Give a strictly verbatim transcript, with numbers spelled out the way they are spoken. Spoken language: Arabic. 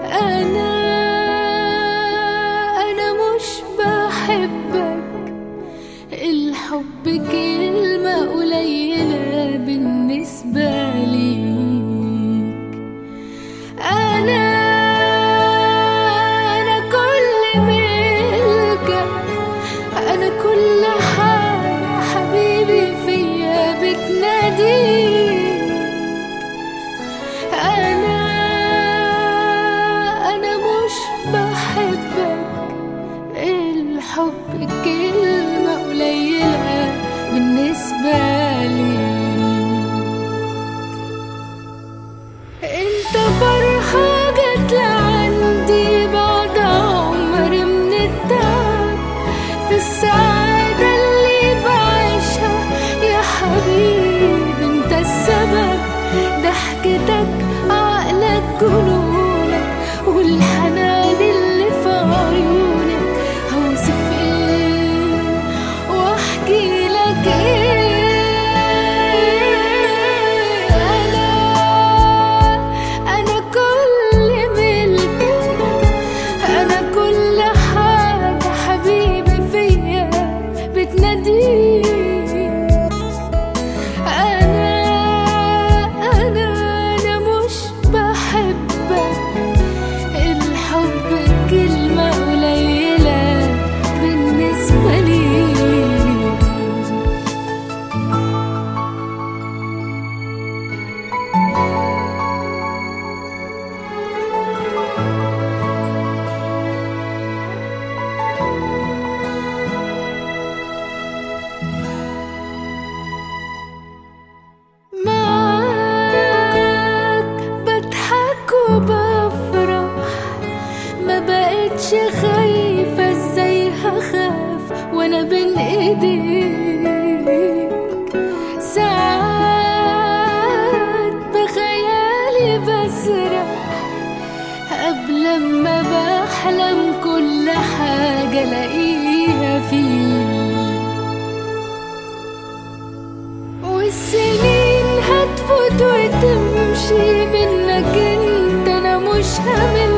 أنا أنا مش بحبك، الحب كلمة قليلة بالنسبة ليك. أنا أنا كل ملكك، أنا كل حاجة حبيبي فيا بتناديك. أنا أنا مش بحبك، الحب كلمة قليلة بالنسبة لي. انت فرحة جت لعندي بعد عمر من التعب، في السعادة اللي بعيشها يا حبيبي انت السبب. ضحكتك عقلك جنونك والحنان اللي في عيونك، هوصف ايه واحكي لك ايه. انا انا كل ملكك، انا كل حاجة حبيبي فيا بتناديك. انا انا انا مش بحبك، الحب كلمة قليلة بالنسبة لي. معاك بضحك وبفرح، ما بقتش خايفة ازاي هخاف وانا بين ايديك. ساعات بخيالي بسرح قبل ما بحلم كل حاجة الاقيها فيك. والسنين هتفوت وتمشي منك انت، انا مش همل